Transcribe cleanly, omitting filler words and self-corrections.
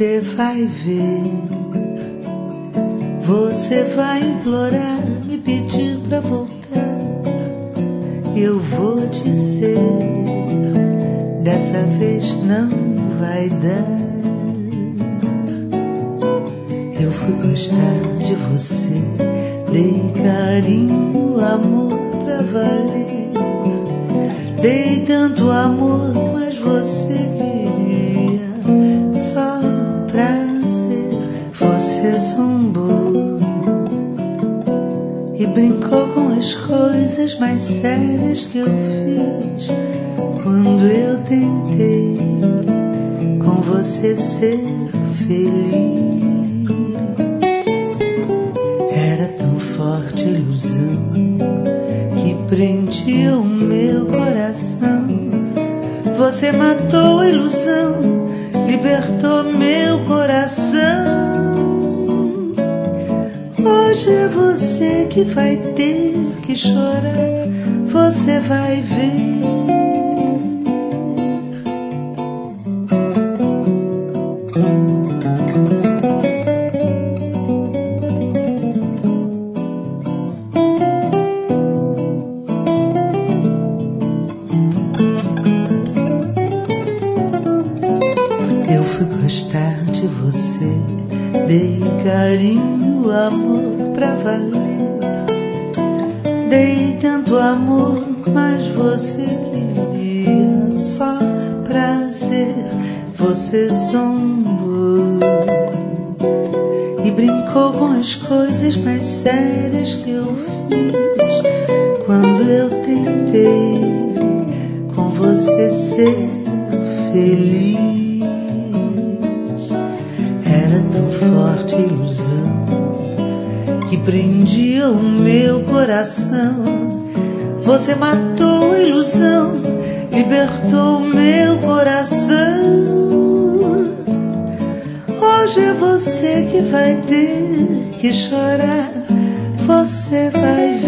Você vai ver, você vai implorar, me pedir pra voltar. Eu vou dizer, dessa vez não vai dar. Eu fui gostar de você, dei carinho, amor pra valer. Dei tanto amor, mas você queria só prazer. Você zombou e brincou com as coisas mais sérias que eu fiz quando eu tentei com você ser feliz. Era tão forte a ilusão que prendia o meu coração. Você matou a ilusão, libertou meu coração. Hoje é você que vai ter que chorar, você vai ver. Eu fui gostar de você, dei carinho, amor pra valer. Dei tanto amor, mas você queria só prazer. Você zombou e brincou com as coisas mais sérias que eu fiz quando eu tentei com você ser feliz. Era tão forte a ilusão que prendia o meu coração. Você matou a ilusão, libertou o meu coração. Hoje é você que vai ter que chorar, você vai ver.